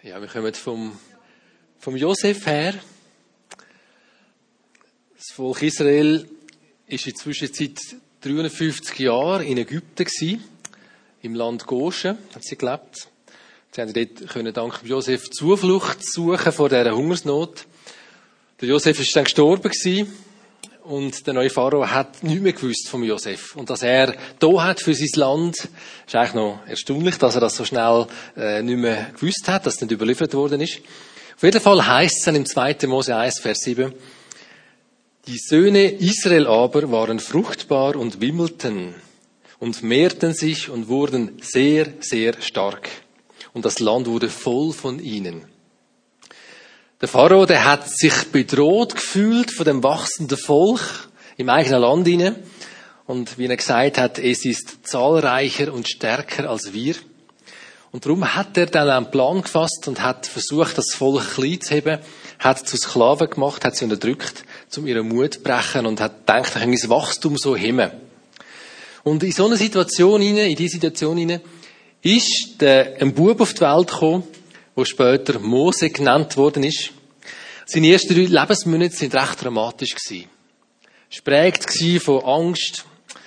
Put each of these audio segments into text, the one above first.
Ja, wir kommen vom Josef her. Das Volk Israel ist in der Zwischenzeit 53 Jahre in Ägypten gewesen, im Land Goshen, haben sie gelebt. Sie haben dort dank Josef Zuflucht suchen vor dieser Hungersnot. Der Josef ist dann gestorben gewesen, und der neue Pharao hat nichts mehr gewusst vom Josef. Und dass er da hat für sein Land, ist eigentlich noch erstaunlich, dass er das so schnell nicht mehr gewusst hat, dass es nicht überliefert worden ist. Auf jeden Fall heisst es dann im 2. Mose 1, Vers 7, die Söhne Israel aber waren fruchtbar und wimmelten und mehrten sich und wurden sehr, sehr stark. Und das Land wurde voll von ihnen. Der Pharao, der hat sich bedroht gefühlt von dem wachsenden Volk im eigenen Land hinein. Und wie er gesagt hat, es ist zahlreicher und stärker als wir. Und darum hat er dann einen Plan gefasst und hat versucht, das Volk klein zu heben, hat zu Sklaven gemacht, hat sie unterdrückt, um ihren Mut zu brechen und hat gedacht, er kann das Wachstum so hemmen. Und in so einer Situation hinein, in diese Situation hinein, ist ein Bub auf die Welt gekommen, der später Mose genannt worden ist. Seine ersten 3 Lebensmonate sind recht dramatisch gewesen. Geprägt von Angst,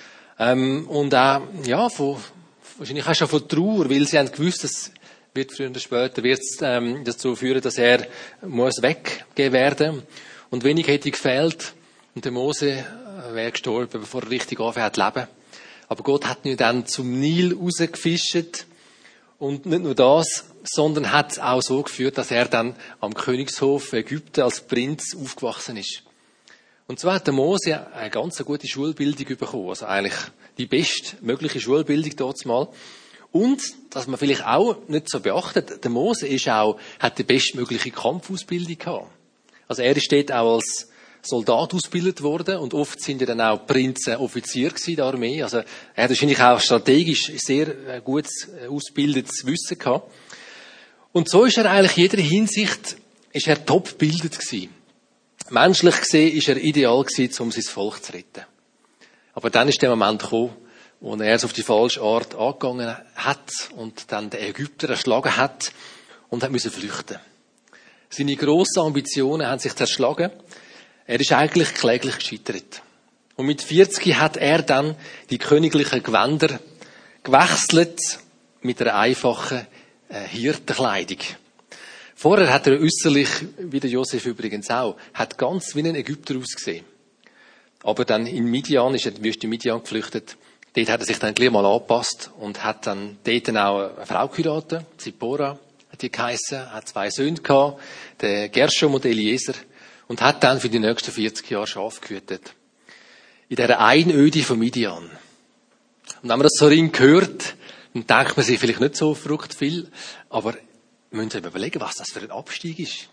und auch, ja, wahrscheinlich auch schon von Trauer, weil sie haben gewusst, dass wird früher oder später dazu führen, dass er muss weggegeben werden. Und wenig hätte gefehlt, und der Mose wäre gestorben, bevor er richtig anfängt zu leben. Aber Gott hat ihn dann zum Nil rausgefischt. Und nicht nur das, sondern hat es auch so geführt, dass er dann am Königshof Ägypten als Prinz aufgewachsen ist. Und zwar hat der Mose eine ganz gute Schulbildung bekommen. Also eigentlich die bestmögliche Schulbildung dort mal. Und, dass man vielleicht auch nicht so beachtet, der Mose hat die bestmögliche Kampfausbildung gehabt. Also er ist dort auch als Soldat ausgebildet worden, und oft sind ja dann auch Prinzen Offizier gewesen in der Armee. Also er hat wahrscheinlich auch strategisch sehr gutes ausgebildetes Wissen gehabt. Und so ist er eigentlich in jeder Hinsicht top gebildet gewesen. Menschlich gesehen ist er ideal gewesen, um sein Volk zu retten. Aber dann ist der Moment gekommen, wo er es auf die falsche Art angegangen hat und dann den Ägypter erschlagen hat und hat müssen flüchten. Seine grossen Ambitionen haben sich zerschlagen. Er ist eigentlich kläglich gescheitert. Und mit 40 hat er dann die königlichen Gewänder gewechselt mit einer einfachen Hirtenkleidung. Vorher hat er äußerlich, wie der Josef übrigens auch, hat ganz wie ein Ägypter ausgesehen. Aber dann in Midian, ist er in die Wüste Midian geflüchtet. Dort hat er sich dann gleich mal angepasst und hat dann dort auch eine Frau geheiratet, Zipporah hat die geheissen, hat 2 Söhne gehabt, den Gershom und Eliezer, und hat dann für die nächsten 40 Jahre Schafe gehütet. In dieser Einöde von Midian. Und wenn man das so hört, dann denkt man sich vielleicht nicht so verrückt viel, aber wir müssen sich überlegen, was das für ein Abstieg ist.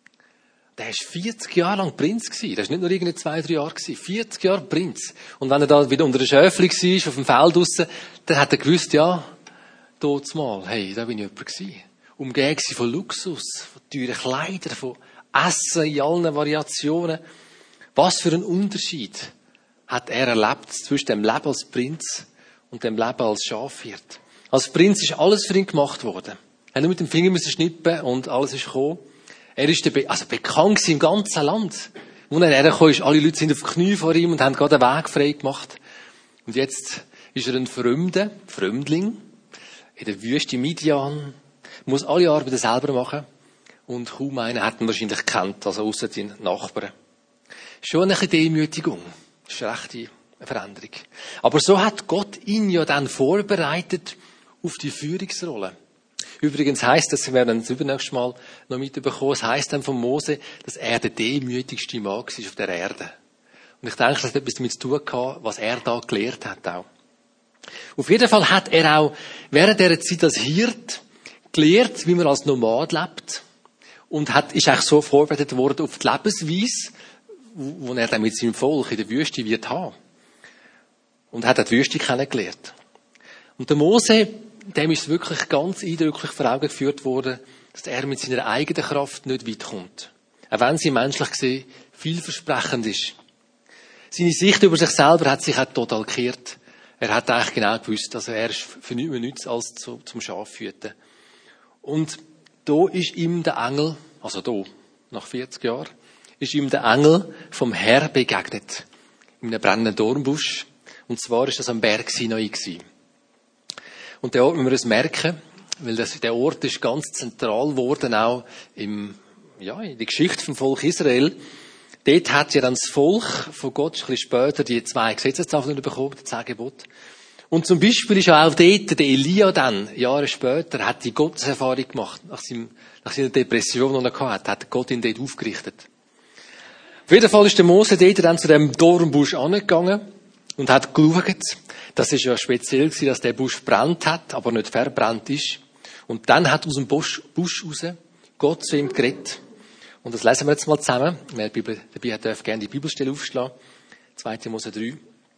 Der war 40 Jahre lang Prinz gewesen. Das war nicht nur irgendwie 2-3 Jahre gewesen. 40 Jahre Prinz. Und wenn er da wieder unter der Schäfli war, auf dem Feld draussen, dann hat er gewusst, ja, dort mal, hey, da bin ich jemand gewesen. Umgeben von Luxus, von teuren Kleidern, von Essen in allen Variationen. Was für ein Unterschied hat er erlebt zwischen dem Leben als Prinz und dem Leben als Schafhirt. Als Prinz ist alles für ihn gemacht worden. Er hat nur mit dem Finger müssen schnippen und alles ist gekommen. Er ist bekannt im ganzen Land. Als er hergekommen ist, alle Leute sind auf die Knie vor ihm und haben gerade einen Weg frei gemacht. Und jetzt ist er ein Fremdling, in der Wüste Midian, muss alle Arbeiten selber machen. Und kaum einer hat ihn wahrscheinlich gekannt, also ausser den Nachbarn. Schon eine Demütigung. Das ist eine rechte Veränderung. Aber so hat Gott ihn ja dann vorbereitet auf die Führungsrolle. Übrigens heisst das, wir werden das übernächstes Mal noch mitbekommen, es heisst dann von Mose, dass er der demütigste Mann war auf der Erde. Und ich denke, das hat etwas damit zu tun gehabt, was er da gelehrt hat auch. Auf jeden Fall hat er auch während dieser Zeit als Hirt gelehrt, wie man als Nomad lebt. Und ist eigentlich so vorbereitet worden auf die Lebensweise, wo er dann mit seinem Volk in der Wüste wird haben. Und hat die Wüste kennengelernt. Und der Mose, dem ist wirklich ganz eindrücklich vor Augen geführt worden, dass er mit seiner eigenen Kraft nicht weit kommt. Auch wenn sie menschlich gesehen vielversprechend ist. Seine Sicht über sich selber hat sich auch total gekehrt. Er hat eigentlich genau gewusst, also er ist für nichts mehr als zum Schafhüten. Und da ist ihm der Engel, also da, nach 40 Jahren, ist ihm der Engel vom Herr begegnet. In einem brennenden Dornbusch. Und zwar ist das am Berg Sinai gewesen. Und den Ort müssen wir uns merken, weil der Ort ist ganz zentral geworden, auch in der Geschichte vom Volk Israel. Dort hat ja dann das Volk von Gott ein bisschen später die 2 Gesetzestafeln bekommen, die 10 Gebote. Und zum Beispiel ist ja auch dort der Elia dann, Jahre später, hat die Gotteserfahrung gemacht, nach seiner Depression, die er hatte, hat Gott ihn dort aufgerichtet. Auf jeden Fall ist der Mose dort dann zu dem Dornbusch angegangen und hat geschaut. Das ist ja speziell gewesen, dass der Busch brennt hat, aber nicht verbrannt ist. Und dann hat aus dem Busch raus Gott zu ihm geredet. Und das lesen wir jetzt mal zusammen. Wer die Bibel dabei hat, darf gerne die Bibelstelle aufschlagen. 2. Mose 3,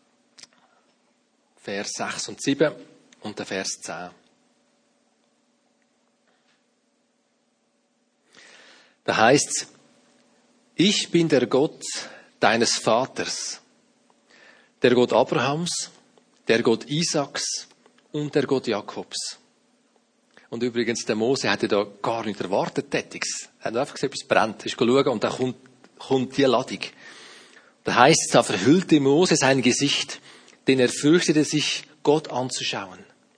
Vers 6 und 7 und der Vers 10. Da heißt's: Ich bin der Gott deines Vaters, der Gott Abrahams, der Gott Isaaks und der Gott Jakobs. Und übrigens, der Mose hatte da gar nicht erwartet, Tätiges. Er hat einfach gesehen, etwas brennt, ist schauen und dann kommt die Ladung. Da heißt es, da verhüllte Mose sein Gesicht, denn er fürchtete sich, Gott anzuschauen.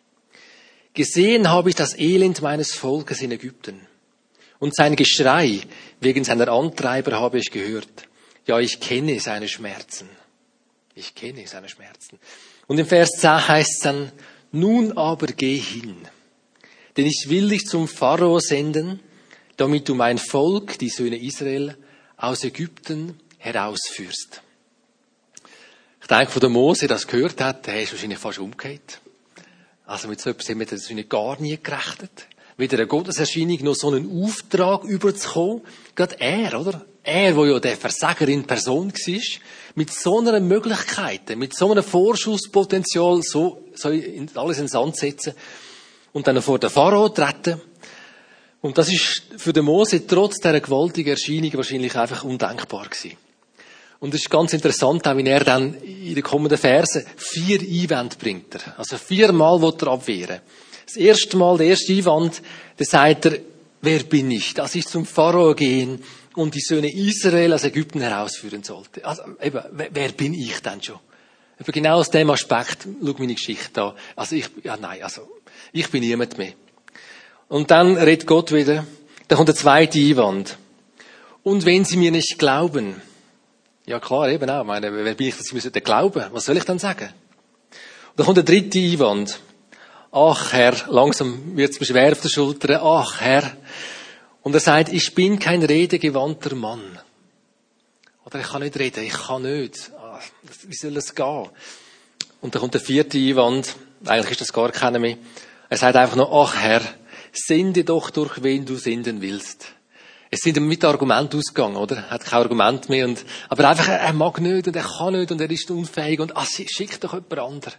Gesehen habe ich das Elend meines Volkes in Ägypten. Und sein Geschrei wegen seiner Antreiber habe ich gehört. Ja, ich kenne seine Schmerzen. Ich kenne seine Schmerzen. Und im Vers 10 heißt es dann: Nun aber geh hin, denn ich will dich zum Pharao senden, damit du mein Volk, die Söhne Israel, aus Ägypten herausführst. Ich denke, von der Mose, das gehört hat, der ist wahrscheinlich fast umgekehrt. Also mit so etwas haben wir das gar nie gerechnet. Weder eine Gotteserscheinung noch so einen Auftrag überzukommen. Gerade er, oder? Er, der ja der Versager in Person war, mit so einer Möglichkeit, mit so einem Vorschusspotenzial, so alles in den Sand setzen und dann vor den Pharao treten. Und das ist für den Mose trotz dieser gewaltigen Erscheinung wahrscheinlich einfach undenkbar gewesen. Und es ist ganz interessant, auch wie er dann in den kommenden Versen 4 Einwände bringt. Also 4-mal will er abwehren. Das erste Mal, der erste Einwand, da sagt er: Wer bin ich, dass ich zum Pharao gehen und die Söhne Israel aus Ägypten herausführen sollte? Also eben, wer bin ich denn schon? Eben genau aus dem Aspekt, schau meine Geschichte an. Also ich bin niemand mehr. Und dann redet Gott wieder. Da kommt der zweite Einwand. Und wenn sie mir nicht glauben, ja klar, eben auch. Ich meine, wer bin ich, dass sie mir glauben? Was soll ich dann sagen? Und dann kommt der dritte Einwand. Ach Herr, langsam wird es mir schwer auf der Schulter. Ach Herr. Und er sagt: Ich bin kein redegewandter Mann. Oder ich kann nicht reden, ich kann nicht. Wie soll das gehen? Und dann kommt der vierte Einwand. Eigentlich ist das gar keiner mehr. Er sagt einfach nur: Ach Herr, sende doch, durch wen du senden willst. Es sind ihm mit Argumenten ausgegangen, oder? Er hat kein Argument mehr. Aber einfach, er mag nicht und er kann nicht und er ist unfähig und schick doch jemand anderen.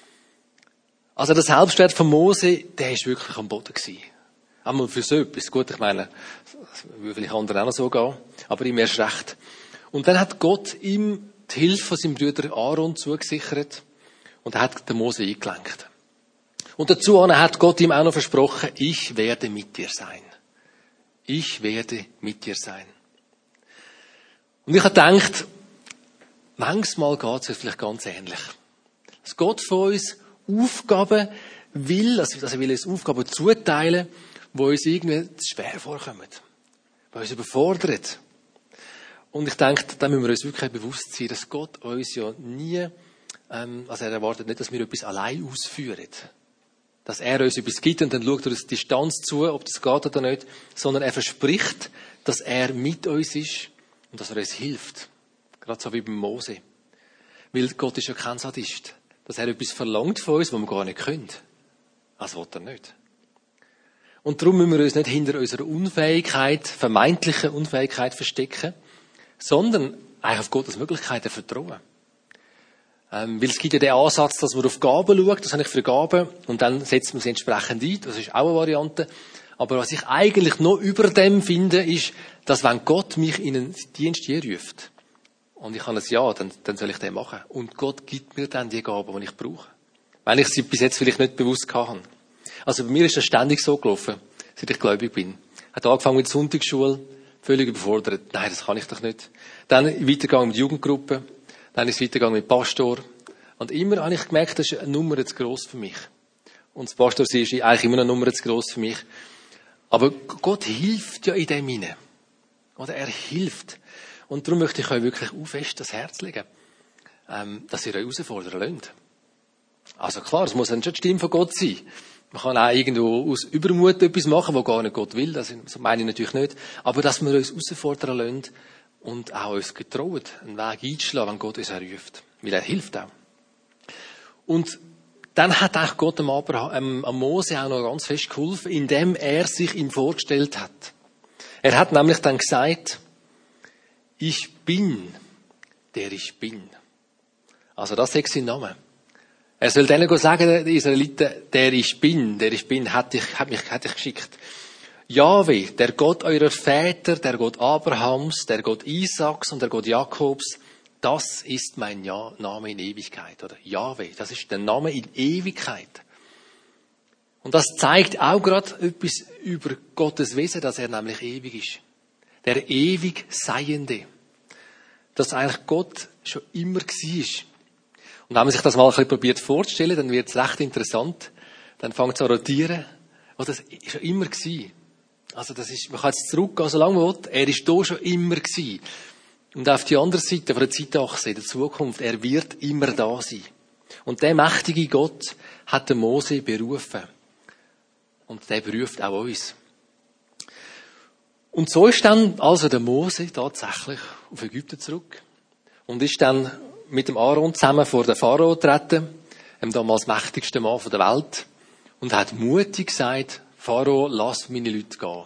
Also der Selbstwert von Mose, der ist wirklich am Boden gewesen. Einmal für so etwas. Gut, ich meine, das würde vielleicht anderen auch noch so gehen, aber ihm erst recht. Und dann hat Gott ihm die Hilfe von seinem Bruder Aaron zugesichert und er hat den Mose eingelenkt. Und dazu hat Gott ihm auch noch versprochen: Ich werde mit dir sein. Ich werde mit dir sein. Und ich habe gedacht, manchmal geht es vielleicht ganz ähnlich. Dass Gott von uns Aufgaben will, also er will uns Aufgaben zuteilen, die uns irgendwie schwer vorkommen, die uns überfordern. Und ich denke, da müssen wir uns wirklich bewusst sein, dass Gott uns ja nie, also er erwartet nicht, dass wir etwas allein ausführen. Dass er uns etwas gibt und dann schaut er uns Distanz zu, ob das geht oder nicht, sondern er verspricht, dass er mit uns ist und dass er uns hilft. Gerade so wie beim Mose. Weil Gott ist ja kein Sadist. Dass er etwas verlangt von uns, was wir gar nicht können. Das will er nicht. Und darum müssen wir uns nicht hinter unserer Unfähigkeit, vermeintlichen Unfähigkeit verstecken, sondern eigentlich auf Gottes Möglichkeiten vertrauen. Weil es gibt ja den Ansatz, dass man auf Gaben schaut, das habe ich für Gaben, und dann setzt man sie entsprechend ein, das ist auch eine Variante. Aber was ich eigentlich noch über dem finde, ist, dass wenn Gott mich in einen Dienst hineinruft, und ich habe ein Ja, dann soll ich den machen. Und Gott gibt mir dann die Gaben, die ich brauche. Wenn ich sie bis jetzt vielleicht nicht bewusst hatte. Also bei mir ist das ständig so gelaufen, seit ich gläubig bin. Hat angefangen mit der Sonntagsschule, völlig überfordert. Nein, das kann ich doch nicht. Dann weitergegangen mit Jugendgruppen, dann ist es weitergegangen mit Pastor. Und immer habe ich gemerkt, das ist eine Nummer zu gross für mich. Und das Pastor ist eigentlich immer eine Nummer zu gross für mich. Aber Gott hilft ja in dem hinein. Oder er hilft. Und darum möchte ich euch wirklich fest das Herz legen, dass ihr euch herausfordern lasst. Also klar, es muss dann schon die Stimme von Gott sein. Man kann auch irgendwo aus Übermut etwas machen, was gar nicht Gott will. Das meine ich natürlich nicht. Aber dass wir uns herausfordern lassen und auch uns getrauen, einen Weg einzuschlagen, wenn Gott uns ruft. Weil er hilft auch. Und dann hat auch Gott am Mose auch noch ganz fest geholfen, indem er sich ihm vorgestellt hat. Er hat nämlich dann gesagt, ich bin, der ich bin. Also das ist sein Name. Er soll denen sagen, den Israeliten, der ich bin, hat dich geschickt. Jahwe, der Gott eurer Väter, der Gott Abrahams, der Gott Isaaks und der Gott Jakobs, das ist mein Name in Ewigkeit. Oder Jahwe, das ist der Name in Ewigkeit. Und das zeigt auch gerade etwas über Gottes Wesen, dass er nämlich ewig ist. Der ewig Seiende. Dass eigentlich Gott schon immer war. Und wenn man sich das mal ein bisschen probiert vorzustellen, dann wird es recht interessant. Dann fängt es an zu rotieren. Oh, das war schon immer gewesen. Also das ist, man kann jetzt zurückgehen, so lange man will. Er ist hier schon immer gewesen. Und auf die andere Seite, von der Zeitachse, in der Zukunft, er wird immer da sein. Und der mächtige Gott hat den Mose berufen. Und der beruft auch uns. Und so ist dann also der Mose tatsächlich auf Ägypten zurück. Und ist dann mit dem Aaron zusammen vor den Pharao getreten, dem damals mächtigsten Mann der Welt, und hat mutig gesagt, Pharao, lass meine Leute gehen.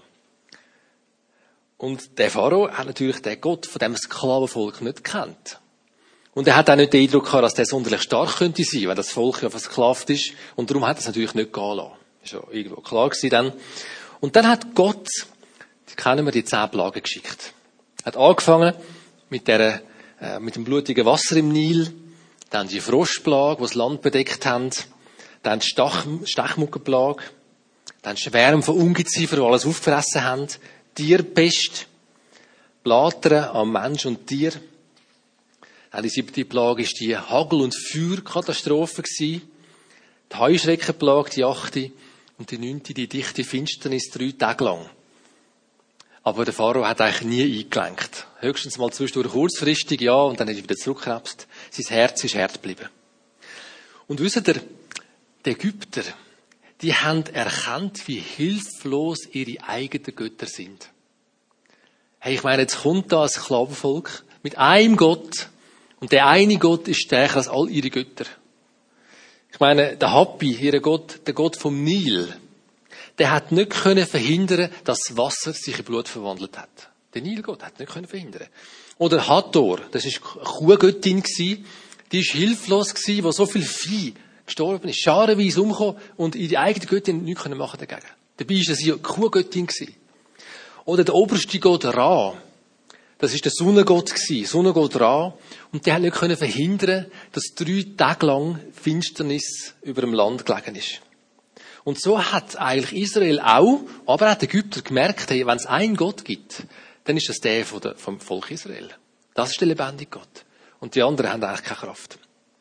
Und der Pharao hat natürlich den Gott von dem Sklavenvolk nicht gekannt. Und er hat auch nicht den Eindruck gehabt, dass der sonderlich stark könnte sein, wenn das Volk ja versklavt ist. Und darum hat er es natürlich nicht gehen lassen. Ist ja irgendwo klar gewesen dann. Und dann hat Gott, kennen wir, die 10 Plagen geschickt. Hat angefangen mit dem blutigen Wasser im Nil, dann die Froschplage, die das Land bedeckt haben, dann die Stechmuggenplage, dann Schwärme von Ungeziefer, die alles aufgefressen haben, Tierpest, Blatern am Mensch und Tier. Dann die 7. Plage war die Hagel- und Feuerkatastrophe. Die Heuschreckenplage, die 8. Und die 9. die dichte Finsternis 3 Tage lang. Aber der Pharao hat eigentlich nie eingelenkt. Höchstens mal zwischendurch kurzfristig, ja, und dann ist er wieder zurückgekrebst. Sein Herz ist hart geblieben. Und wisst ihr, die Ägypter, die haben erkannt, wie hilflos ihre eigenen Götter sind. Hey, ich meine, jetzt kommt da ein Sklavenvolk mit einem Gott, und der eine Gott ist stärker als all ihre Götter. Ich meine, der Hapi, ihr Gott, der Gott vom Nil, der hat nicht können verhindern, dass das Wasser sich in Blut verwandelt hat. Der Nilgott hat nicht können verhindern. Oder Hathor, das ist eine Kuhgöttin gsi, die ist hilflos gsi, wo so viel Vieh gestorben ist, scharenweise umgekommen und ihre eigene Göttin nichts können machen dagegen. Dabei ist sie eine Kuhgöttin gsi. Oder der oberste Gott Ra, das ist der Sonnengott gsi, Sonnengott Ra, und der hat nicht können verhindern, dass 3 Tage lang Finsternis über dem Land gelegen ist. Und so hat eigentlich Israel auch, aber auch die Ägypter gemerkt, hey, wenn es einen Gott gibt, dann ist das der vom Volk Israel. Das ist der lebendige Gott. Und die anderen haben eigentlich keine Kraft.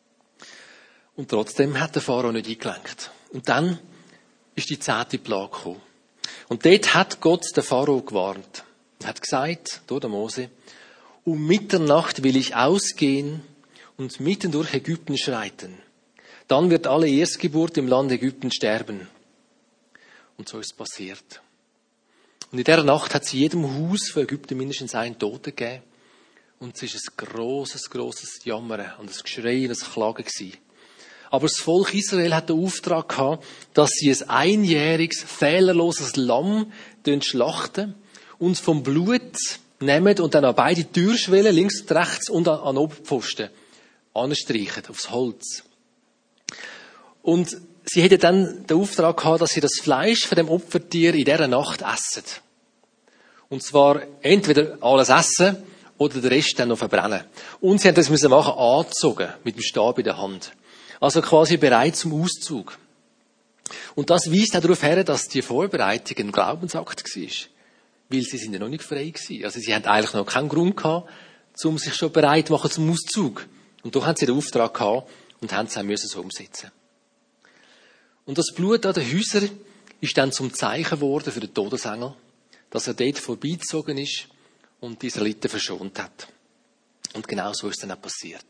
Und trotzdem hat der Pharao nicht eingelenkt. Und dann ist die 10. Plage gekommen. Und dort hat Gott den Pharao gewarnt. Er hat gesagt, durch den Mose, um Mitternacht will ich ausgehen und mitten durch Ägypten schreiten. Dann wird alle Erstgeburt im Land Ägypten sterben. Und so ist es passiert. Und in dieser Nacht hat es in jedem Haus von Ägypten mindestens einen Toten gegeben. Und es ist ein grosses Jammern und ein Geschrei und ein Klagen gewesen. Aber das Volk Israel hat den Auftrag gehabt, dass sie ein einjähriges, fehlerloses Lamm schlachten und vom Blut nehmen und dann an beide Türschwellen, links und rechts und an Oberpfosten anstreichen, aufs Holz. Und sie hätten dann den Auftrag gehabt, dass sie das Fleisch von dem Opfertier in dieser Nacht essen. Und zwar entweder alles essen oder den Rest dann noch verbrennen. Und sie haben das machen, angezogen, mit dem Stab in der Hand. Also quasi bereit zum Auszug. Und das weist auch darauf her, dass die Vorbereitung ein Glaubensakt war. Weil sie sind ja noch nicht frei gewesen. Also sie haben eigentlich noch keinen Grund gehabt, um sich schon bereit zu machen zum Auszug. Und doch haben sie den Auftrag gehabt und haben es auch müssen so umsetzen. Und das Blut an den Häusern ist dann zum Zeichen geworden für den Todesengel, dass er dort vorbeigezogen ist und die Israeliten verschont hat. Und genau so ist es dann auch passiert.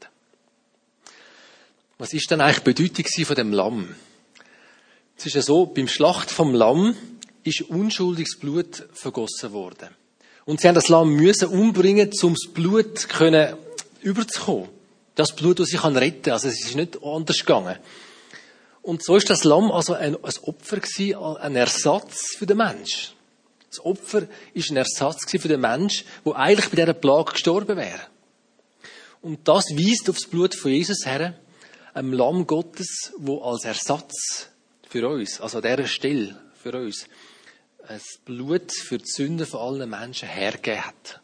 Was ist dann eigentlich die Bedeutung von dem Lamm? Es ist ja so, beim Schlacht vom Lamm ist unschuldiges Blut vergossen worden. Und sie haben das Lamm müssen umbringen, um das Blut überzukommen. Das Blut, das sich retten kann. Also es ist nicht anders gegangen. Und so ist das Lamm also ein Opfer gewesen, ein Ersatz für den Mensch. Das Opfer ist ein Ersatz gewesen für den Mensch, der eigentlich bei dieser Plage gestorben wäre. Und das weist auf das Blut von Jesus her, einem Lamm Gottes, wo als Ersatz für uns, also an dieser Stelle für uns, das Blut für die Sünden von allen Menschen hergegeben hat.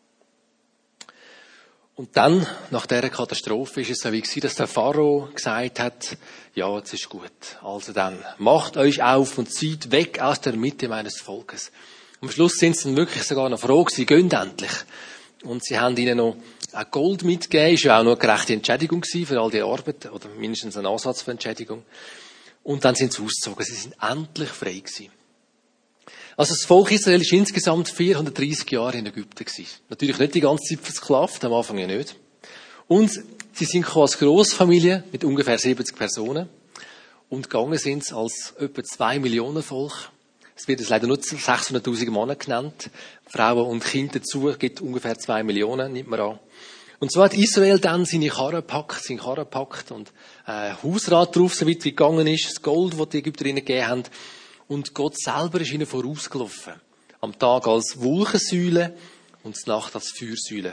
Und dann, nach dieser Katastrophe, ist es so wie gewesen, dass der Pharao gesagt hat, ja, jetzt ist gut. Also dann, macht euch auf und zieht weg aus der Mitte meines Volkes. Am Schluss sind sie dann wirklich sogar noch froh gewesen, geht endlich. Und sie haben ihnen noch auch Gold mitgegeben, ist ja auch noch eine gerechte Entschädigung gewesen für all die Arbeit, oder mindestens ein Ansatz für Entschädigung. Und dann sind sie ausgezogen, sie sind endlich frei gewesen. Also das Volk Israel ist insgesamt 430 Jahre in Ägypten gewesen. Natürlich nicht die ganze Zeit versklavt, am Anfang ja nicht. Und sie sind gekommen als Grossfamilie mit ungefähr 70 Personen und gegangen sind sie als etwa 2 Millionen Volk. Es wird jetzt leider nur 600'000 Männer genannt. Frauen und Kinder dazu gibt ungefähr 2 Millionen, nimmt man an. Und so hat Israel dann seine Karren gepackt und Hausrat drauf, so weit wie gegangen ist, das Gold, das die Ägypter ihnen gegeben haben. Und Gott selber ist ihnen vorausgelaufen. Am Tag als Wolkensäule und zur Nacht als Feuersäule.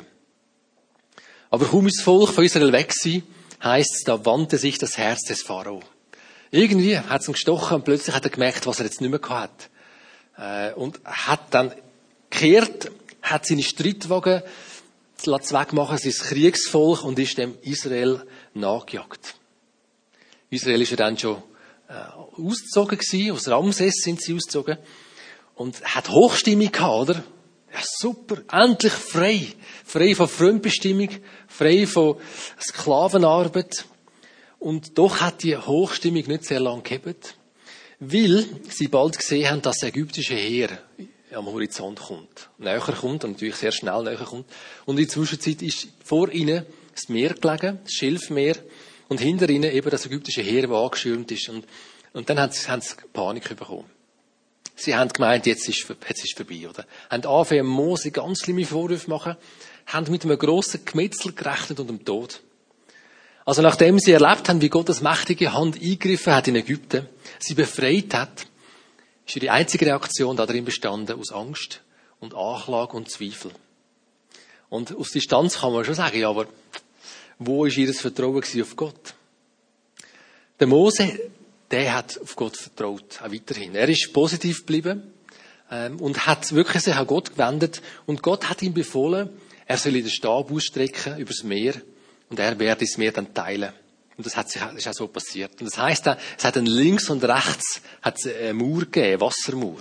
Aber kaum ist das Volk von Israel weg gewesen, heisst es, da wandte sich das Herz des Pharao. Irgendwie hat es ihn gestochen und plötzlich hat er gemerkt, was er jetzt nicht mehr gehabt hat. Und hat dann gekehrt, hat seine Streitwagen wegmachen, sein Kriegsvolk, und ist dem Israel nachgejagt. Israel ist ja dann schon ausgezogen gewesen, aus Ramses sind sie ausgezogen und hat Hochstimmung gehabt, oder? Ja, super, endlich frei. Frei von Fremdbestimmung, frei von Sklavenarbeit. Und doch hat die Hochstimmung nicht sehr lange gehabt, weil sie bald gesehen haben, dass das ägyptische Heer am Horizont kommt. Näher kommt und natürlich sehr schnell näher kommt. Und in der Zwischenzeit ist vor ihnen das Meer gelegen, das Schilfmeer, und hinter ihnen eben das ägyptische Heer, das angeschirmt ist. Und dann haben sie Panik bekommen. Sie haben gemeint, jetzt ist vorbei, oder? Haben angefangen, Mose ganz schlimme Vorwürfe machen, haben mit einem grossen Gemetzel gerechnet und dem Tod. Also nachdem sie erlebt haben, wie Gottes mächtige Hand eingegriffen hat in Ägypten, sie befreit hat, ist ihre einzige Reaktion darin bestanden aus Angst und Anklage und Zweifel. Und aus Distanz kann man schon sagen, ja, aber wo ist ihr Vertrauen auf Gott? Der Mose, der hat auf Gott vertraut, auch weiterhin. Er ist positiv geblieben und hat wirklich sich an Gott gewendet. Und Gott hat ihm befohlen, er soll den Stab ausstrecken übers Meer und er werde das Meer dann teilen. Und das ist auch so passiert. Und das heisst, es hat dann links und rechts eine Mauer gegeben, eine Wassermauer.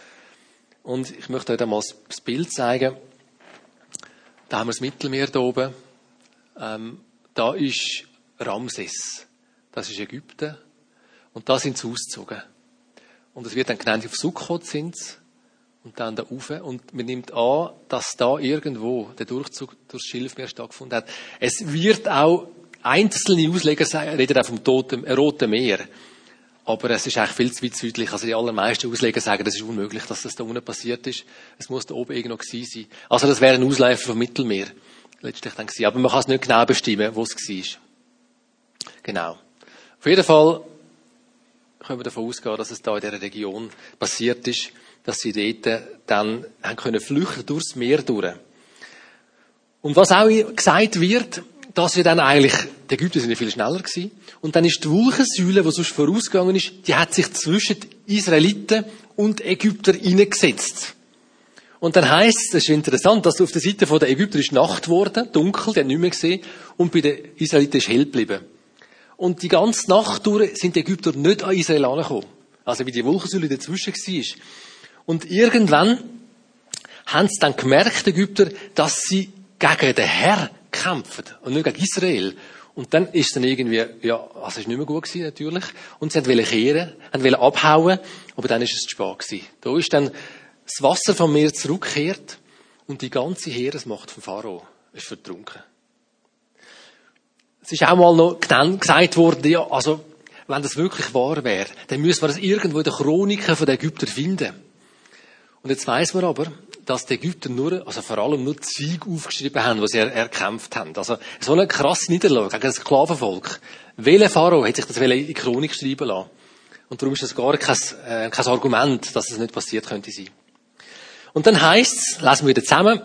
Und ich möchte euch mal das Bild zeigen. Da haben wir das Mittelmeer da oben. Da ist Ramses. Das ist Ägypten. Und da sind sie ausgezogen. Und es wird dann genannt, auf Sukkot sind sie. Und dann da rauf. Und man nimmt an, dass da irgendwo der Durchzug durchs Schilfmeer stattgefunden hat. Es wird auch einzelne Ausleger reden auch vom Roten Meer. Aber es ist eigentlich viel zu weit südlich. Also die allermeisten Ausleger sagen, das ist unmöglich, dass das da unten passiert ist. Es muss da oben irgendwo gewesen sein. Also das wäre ein Ausläufer vom Mittelmeer. Letztlich dann gewesen. Aber man kann es nicht genau bestimmen, wo es war. Genau. Auf jeden Fall können wir davon ausgehen, dass es da in dieser Region passiert ist, dass sie dort dann haben können flüchten durchs Meer durch. Und was auch gesagt wird, dass wir dann eigentlich, die Ägypter sind ja viel schneller gewesen, und dann ist die Wolkensäule, die sonst vorausgegangen ist, die hat sich zwischen Israeliten und Ägypter hineingesetzt. Und dann heisst es, das ist interessant, dass auf der Seite der Ägypter ist Nacht geworden, dunkel, die haben nicht mehr gesehen, und bei den Israeliten ist hell geblieben. Und die ganze Nacht durch sind die Ägypter nicht an Israel angekommen. Also wie die Wolkensäule dazwischen war. Und irgendwann haben sie dann gemerkt, die Ägypter, dass sie gegen den Herrn kämpfen und nicht gegen Israel. Und dann ist dann irgendwie, also ist nicht mehr gut gewesen, natürlich. Und sie wollten kehren, wollten abhauen, aber dann ist es zu spät gewesen. Da ist dann das Wasser vom Meer zurückgekehrt und die ganze Heeresmacht vom Pharao ist vertrunken. Es ist auch mal noch gesagt worden, ja, also, wenn das wirklich wahr wäre, dann müssen wir das irgendwo in den Chroniken der Ägypter finden. Und jetzt weiss man aber, dass die Ägypter vor allem nur die Siege aufgeschrieben haben, die sie erkämpft haben. Also, so eine krasse Niederlage gegen das Sklavenvolk. Welcher Pharao hat sich das in die Chronik schreiben lassen? Und darum ist das gar kein Argument, dass es nicht passiert könnte sein. Und dann heisst's, lesen wir wieder zusammen,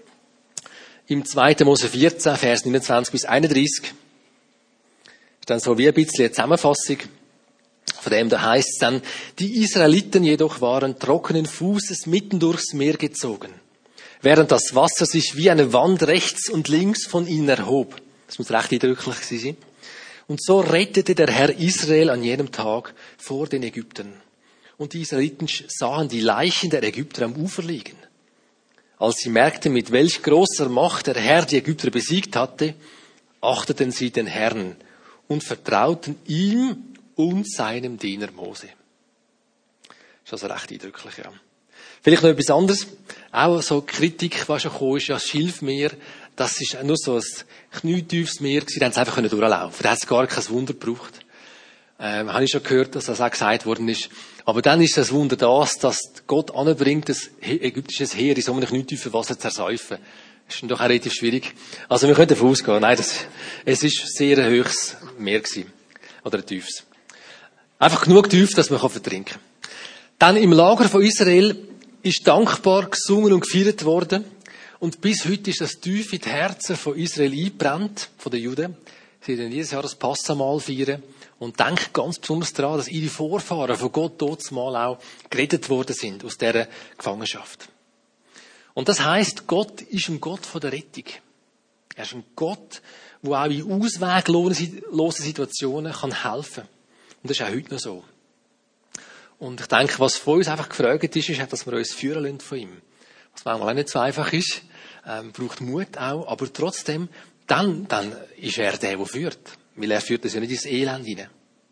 im 2. Mose 14, Vers 29 bis 31, ist dann so wie ein bisschen eine Zusammenfassung. Von dem da heißt es dann, die Israeliten jedoch waren trockenen Fußes mitten durchs Meer gezogen, während das Wasser sich wie eine Wand rechts und links von ihnen erhob. Das muss recht eindrücklich sein. Und so rettete der Herr Israel an jenem Tag vor den Ägyptern. Und die Israeliten sahen die Leichen der Ägypter am Ufer liegen. Als sie merkten, mit welch großer Macht der Herr die Ägypter besiegt hatte, achteten sie den Herrn und vertrauten ihm und seinem Diener Mose. Das ist also recht eindrücklich, ja. Vielleicht noch etwas anderes. Auch so Kritik, was schon gekommen ist, ja, das Schilfmeer, das ist nur so ein knietiefes Meer gewesen, da haben sie einfach durchlaufen. Da hat es gar kein Wunder gebraucht. Habe ich schon gehört, dass das auch gesagt worden ist. Aber dann ist das Wunder dass Gott anbringt, das ägyptisches Heer in so einem knietiefen Wasser zu ersäufen. Das ist dann doch auch relativ schwierig. Also wir können davon ausgehen. Nein, es ist sehr ein höchstes Meer gewesen. Oder ein tiefes. Einfach genug tief, dass man vertrinken kann. Dann im Lager von Israel ist dankbar gesungen und gefeiert worden. Und bis heute ist das tief in die Herzen von Israel eingebrannt, von den Juden. Sie werden jedes Jahr das Passamal feiern und denken ganz besonders daran, dass ihre Vorfahren von Gott dort mal auch gerettet worden sind aus dieser Gefangenschaft. Und das heisst, Gott ist ein Gott von der Rettung. Er ist ein Gott, der auch in ausweglosen Situationen helfen kann. Und das ist auch heute noch so. Und ich denke, was von uns einfach gefragt ist, dass wir uns führen lassen von ihm. Was manchmal auch nicht so einfach ist, braucht Mut auch, aber trotzdem, dann ist er der führt. Weil er führt uns ja nicht ins Elend hinein.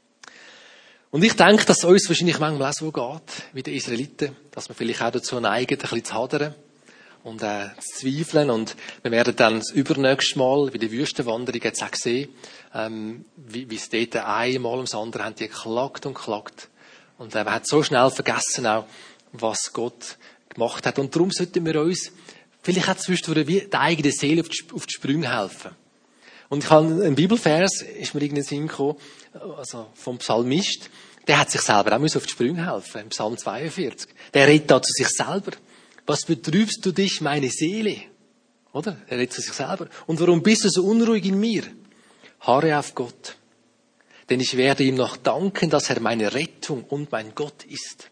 Und ich denke, dass es uns wahrscheinlich manchmal auch so geht, wie den Israeliten, dass wir vielleicht auch dazu neigen, ein bisschen zu hadern und zu zweifeln. Und wir werden dann das übernächste Mal bei der Wüstenwanderung jetzt auch sehen, wie es dort einmal ums andere haben die geklagt und geklagt. Und man hat so schnell vergessen auch, was Gott gemacht hat. Und darum sollten wir uns vielleicht auch zwischendurch wie die eigene Seele auf die Sprünge helfen. Und ich habe einen Bibelvers, ist mir in den Sinn gekommen, also vom Psalmist, der hat sich selber auch auf die Sprünge helfen, im Psalm 42. Der redet da zu sich selber. Was betrübst du dich, meine Seele? Oder? Er redet zu sich selber. Und warum bist du so unruhig in mir? Harre auf Gott. Denn ich werde ihm noch danken, dass er meine Rettung und mein Gott ist.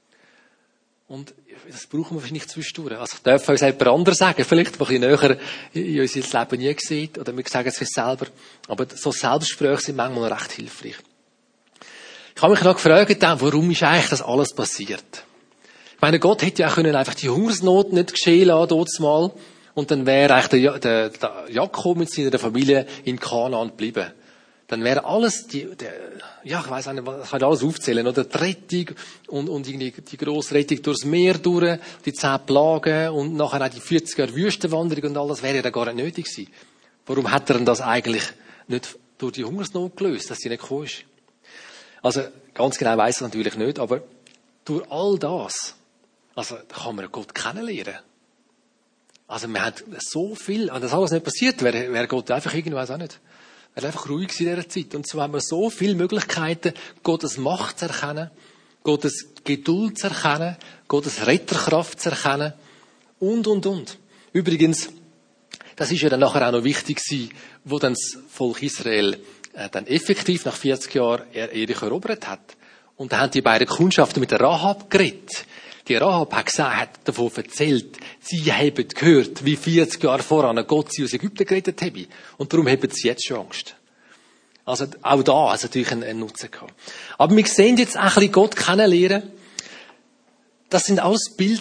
Und das brauchen wir nicht zwischendurch. Also ich darf uns jemand anderes sagen, vielleicht, der ein bisschen näher in unser Leben nie sieht, oder wir sagen es uns selber. Aber so Selbstgespräche sind manchmal recht hilfreich. Ich habe mich noch gefragt, warum ist eigentlich das alles passiert? Ich meine, Gott hätte ja auch einfach die Hungersnot nicht geschehen lassen, dort mal. Und dann wäre eigentlich der Jakob mit seiner Familie in Kanaan geblieben. Dann wäre alles, ich weiss nicht, ich kann alles aufzählen, oder? Die Rettung und irgendwie die grosse Rettung durchs Meer durch, die 10 Plagen und nachher auch die 40 Jahre Wüstenwanderung und all das wäre ja gar nicht nötig gewesen. Warum hat er denn das eigentlich nicht durch die Hungersnot gelöst, dass sie nicht gekommen ist? Also, ganz genau weiss ich natürlich nicht, aber durch all das, also, kann man Gott kennenlernen. Also, man hat so viel, wenn das alles nicht passiert wäre, wäre Gott einfach irgendwie, weiss auch nicht. Er war einfach ruhig in dieser Zeit. Und so haben wir so viele Möglichkeiten, Gottes Macht zu erkennen, Gottes Geduld zu erkennen, Gottes Retterkraft zu erkennen und. Übrigens, das ist ja dann nachher auch noch wichtig gewesen, wo dann das Volk Israel dann effektiv nach 40 Jahren Erich erobert hat. Und da haben die beiden Kundschaften mit der Rahab geredet. Die Rahab hat davon erzählt, sie haben gehört, wie 40 Jahre voran Gott sie aus Ägypten gerettet habe. Und darum haben sie jetzt schon Angst. Also auch da hat es natürlich einen Nutzen gehabt. Aber wir sehen jetzt auch ein bisschen Gott kennenlernen. Das sind alles Bilder.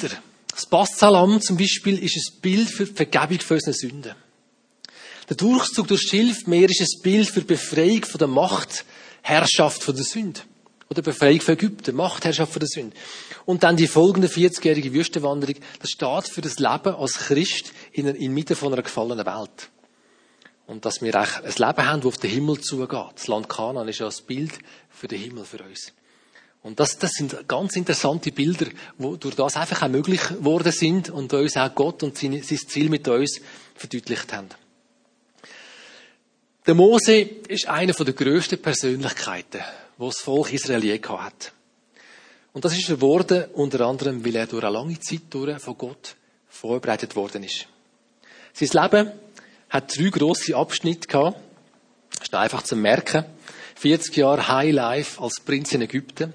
Das Passahlamm zum Beispiel ist ein Bild für die Vergebung für unsere Sünden. Der Durchzug durch das Schilfmeer ist ein Bild für die Befreiung von der Machtherrschaft von der Sünde. Oder Befreiung von Ägypten, Machtherrschaft von der Sünde. Und dann die folgende 40-jährige Wüstenwanderung, das steht für das Leben als Christ inmitten von einer gefallenen Welt. Und dass wir auch ein Leben haben, das auf den Himmel zugeht. Das Land Kanaan ist ja ein Bild für den Himmel für uns. Und das sind ganz interessante Bilder, die durch das einfach auch möglich geworden sind und uns auch Gott und sein Ziel mit uns verdeutlicht haben. Der Mose ist einer der grössten Persönlichkeiten, die das Volk Israel je gehabt hat. Und das ist er geworden, unter anderem, weil er durch eine lange Zeit von Gott vorbereitet worden ist. Sein Leben hat 3 grosse Abschnitte gehabt. Das ist einfach zu merken. 40 Jahre High Life als Prinz in Ägypten.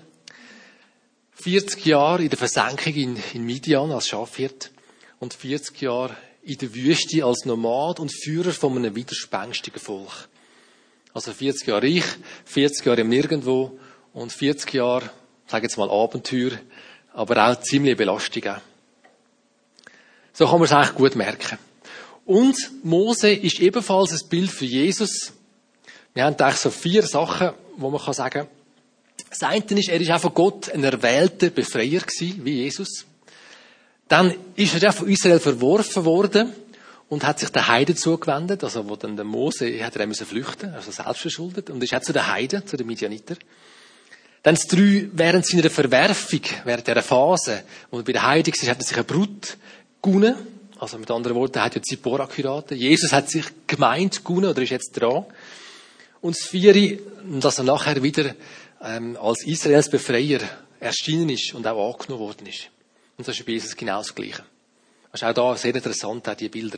40 Jahre in der Versenkung in Midian als Schafhirt. Und 40 Jahre in der Wüste als Nomad und Führer von einem widerspenstigen Volk. Also 40 Jahre reich, 40 Jahre im Nirgendwo und 40 Jahre, sage jetzt mal Abenteuer, aber auch ziemlich Belastung. So kann man es eigentlich gut merken. Und Mose ist ebenfalls ein Bild für Jesus. Wir haben eigentlich so 4 Sachen, wo man sagen kann. Das eine ist, er ist auch von Gott ein erwählter Befreier gewesen, wie Jesus. Dann ist er ja von Israel verworfen worden und hat sich den Heiden zugewendet. Also, wo dann der Mose, hat er müssen flüchten, also selbst verschuldet, und ist auch zu den Heiden, zu den Midianiter. Dann das 3, während seiner Verwerfung, während dieser Phase, wo er bei den Heiden war, hat er sich eine Brut gewonnen. Also, mit anderen Worten, er hat ja Zipporah geheiratet. Jesus hat sich Gemeinde gewonnen, oder ist jetzt dran. Und das 4, dass er nachher wieder, als Israels Befreier erschienen ist und auch angenommen worden ist. Und das ist bei Jesus genau das Gleiche. Das ist auch da sehr interessant, auch die Bilder.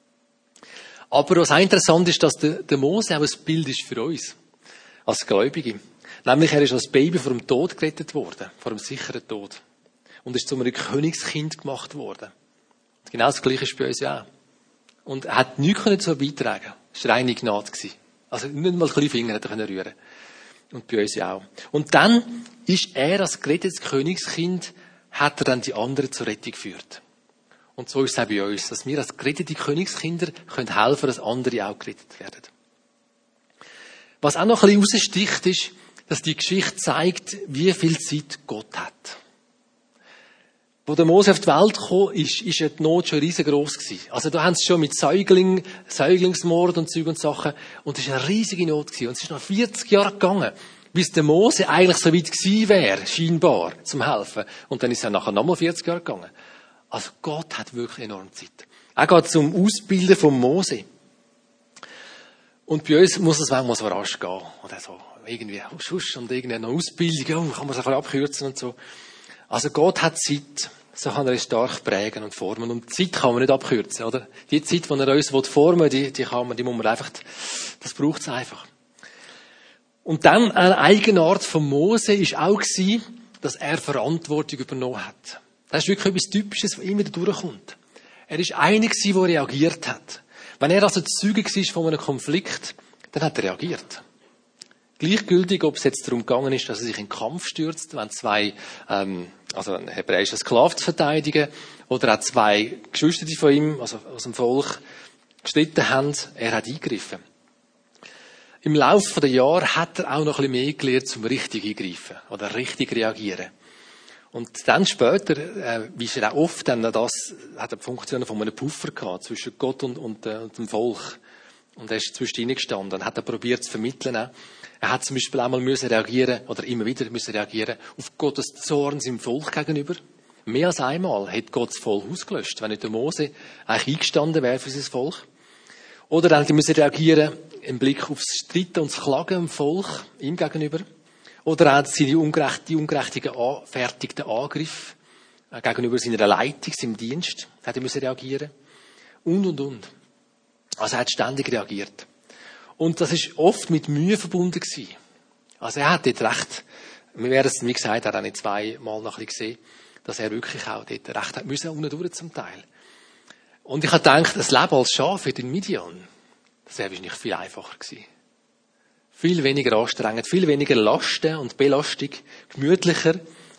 Aber was auch interessant ist, dass der Mose auch ein Bild ist für uns, als Gläubige. Nämlich, er ist als Baby vor dem Tod gerettet worden, vor dem sicheren Tod. Und ist zu einem Königskind gemacht worden. Und genau das Gleiche ist bei uns ja auch. Und er hat nichts dazu beitragen. Es war reine Gnade. Also nicht mal kleine Finger hätte er rühren. Und bei uns ja auch. Und dann ist er als gerettetes Königskind, hat er dann die anderen zur Rettung geführt. Und so ist es auch bei uns, dass wir als gerettete Königskinder können helfen, dass andere auch gerettet werden. Was auch noch ein bisschen raussticht, ist, dass die Geschichte zeigt, wie viel Zeit Gott hat. Wo der Mose auf die Welt kam, ist die Not schon riesengroß gewesen. Also da haben sie schon mit Säuglingsmord und Zeug und Sachen, und es war eine riesige Not gewesen. Und es ist noch 40 Jahre gegangen, bis der Mose eigentlich so weit gewesen wäre, scheinbar, zum Helfen. Und dann ist es nachher nochmal 40 Jahre gegangen. Also Gott hat wirklich enorm Zeit. Er geht zum Ausbilden von Mose. Und bei uns muss es manchmal so rasch gehen. Oder so, irgendwie, husch, und irgendwie eine Ausbildung, kann man es ein bisschen abkürzen und so. Also Gott hat Zeit, so kann er es stark prägen und formen. Und Zeit kann man nicht abkürzen, oder? Die Zeit, die er uns formen will, die muss man einfach, das braucht es einfach. Und dann eine Eigenart von Mose ist auch gewesen, dass er Verantwortung übernommen hat. Das ist wirklich etwas Typisches, was immer wieder durchkommt. Er ist einer gewesen, der reagiert hat. Wenn er also Zeuge war von einem Konflikt, dann hat er reagiert. Gleichgültig, ob es jetzt darum gegangen ist, dass er sich in den Kampf stürzt, wenn 2, also ein hebräischer Sklave zu verteidigen, oder auch 2 Geschwister von ihm, also aus dem Volk, gestritten haben, er hat eingegriffen. Im Laufe der Jahre hat er auch noch ein bisschen mehr gelernt, zum richtig eingreifen oder richtig reagieren. Und dann später, wie es er auch oft, dann das, hat er die Funktion von einem Puffer gehabt, zwischen Gott und dem Volk. Und er ist zwischen ihnen gestanden und hat er probiert zu vermitteln. Er hat zum Beispiel einmal müssen reagieren, oder immer wieder müssen reagieren, auf Gottes Zorn seinem Volk gegenüber. Mehr als einmal hat Gott das Volk ausgelöscht, wenn nicht der Mose eigentlich eingestanden wäre für sein Volk. Oder dann müssen reagieren im Blick aufs Streiten und das Klagen im Volk, ihm gegenüber. Oder auch seine ungerechtfertigten Angriffe gegenüber seiner Leitung, seinem Dienst, hat er müssen reagieren. Und. Also er hat ständig reagiert. Und das ist oft mit Mühe verbunden gewesen. Also er hat dort recht, wir werden es, wie gesagt, er hat auch nicht 2-mal noch ein bisschen gesehen, dass er wirklich auch dort recht hat müssen, unten durch zum Teil. Und ich habe gedacht, das Leben als Schaf in Midian, das wäre wahrscheinlich viel einfacher gewesen. Viel weniger anstrengend, viel weniger Lasten und Belastung, gemütlicher,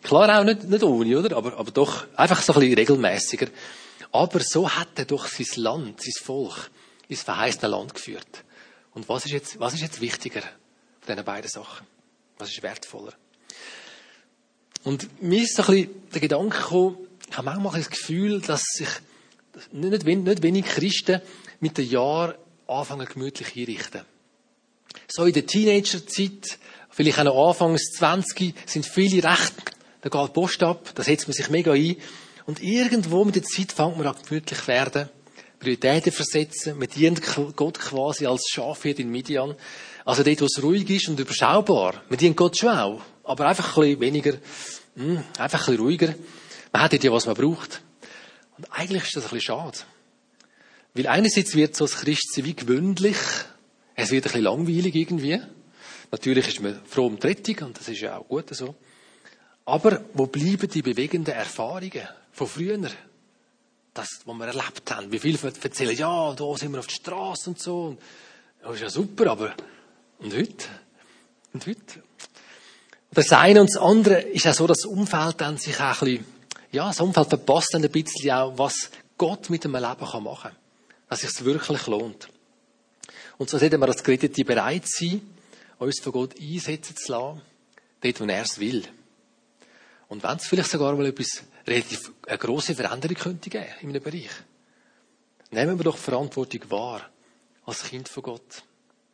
Klar auch nicht ohne, oder? Aber doch einfach so ein bisschen regelmäßiger. Aber so hat er doch sein Land, sein Volk, ins verheißene Land geführt. Und was ist jetzt wichtiger von diesen beiden Sachen? Was ist wertvoller? Und mir ist so ein bisschen der Gedanke gekommen, ich habe manchmal das Gefühl, dass sich nicht wenig Christen mit den Jahren anfangen gemütlich einrichten. So in der Teenagerzeit, vielleicht auch noch Anfangs 20, sind viele recht, da geht die Post ab, da setzt man sich mega ein. Und irgendwo mit der Zeit fängt man an gemütlich werden, Prioritäten versetzen, man dient Gott quasi als Schafhirt in Midian. Also dort, wo es ruhig ist und überschaubar. Man dient Gott schon auch, aber einfach ein bisschen weniger, einfach ein bisschen ruhiger. Man hat dort ja, was man braucht. Und eigentlich ist das ein bisschen schade. Weil einerseits wird so das Christsein wie gewöhnlich, es wird ein bisschen langweilig irgendwie. Natürlich ist man froh um die Rettung und das ist ja auch gut so. Aber wo bleiben die bewegenden Erfahrungen von früher? Das, was wir erlebt haben. Wie viele erzählen, ja, da sind wir auf der Straße und so. Und das ist ja super, aber und heute? Und heute? Und das eine und das andere ist auch so, dass das Umfeld dann sich auch ein bisschen, ja, das Umfeld verpasst dann ein bisschen auch, was Gott mit einem Leben machen kann. Dass es sich wirklich lohnt. Und so sollten wir als Gerettete bereit sein, uns von Gott einsetzen zu lassen, dort, wo er es will. Und wenn es vielleicht sogar mal eine grosse Veränderung könnte geben in einem Bereich. Nehmen wir doch die Verantwortung wahr, als Kind von Gott.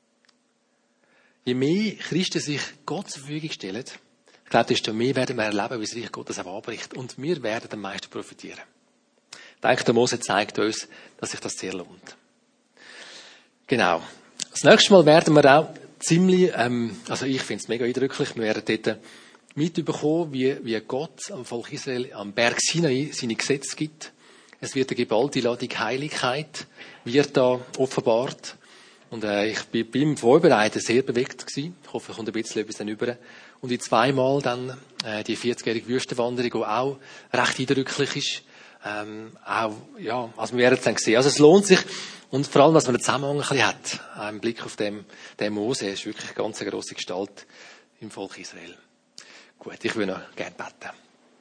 Je mehr Christen sich Gott zur Verfügung stellen, ich glaube, desto mehr werden wir erleben, wie das Reich Gottes auch anbricht. Und wir werden am meisten profitieren. Ich denke, der Mose zeigt uns, dass sich das sehr lohnt. Genau. Das nächste Mal werden wir auch ziemlich, also ich finde es mega eindrücklich, wir werden dort mitbekommen, wie Gott am Volk Israel am Berg Sinai seine Gesetze gibt. Es wird eine geballte Ladung Heiligkeit, wird da offenbart. Und ich bin beim Vorbereiten sehr bewegt gewesen. Ich hoffe, ich komme ein bisschen etwas dann über. Und in zweimal dann die 40-jährige Wüstenwanderung, die auch recht eindrücklich ist. Auch, ja, also wir werden es dann sehen. Also es lohnt sich. Und vor allem, was man einen Zusammenhang ein bisschen hat, im Blick auf den Mose, ist wirklich eine ganz grosse Gestalt im Volk Israel. Gut, ich würde noch gerne beten.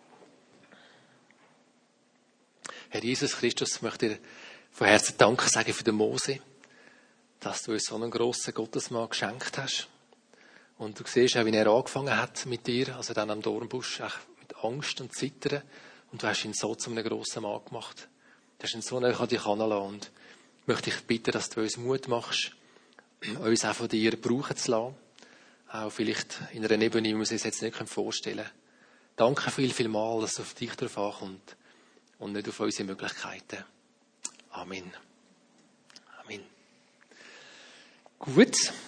Herr Jesus Christus, ich möchte dir von Herzen Danke sagen für den Mose, dass du uns so einen grossen Gottesmann geschenkt hast. Und du siehst auch, wie er angefangen hat mit dir, also dann am Dornbusch, mit Angst und Zittern. Und du hast ihn so zu einem grossen Mann gemacht. Du hast ihn so näher an dich heranlassen. Und ich möchte dich bitten, dass du uns Mut machst, uns auch von dir brauchen zu lassen. Auch vielleicht in einer Ebene, wie wir uns das jetzt nicht vorstellen können. Danke viel mal, dass es auf dich drauf ankommt und nicht auf unsere Möglichkeiten. Amen. Amen. Gut.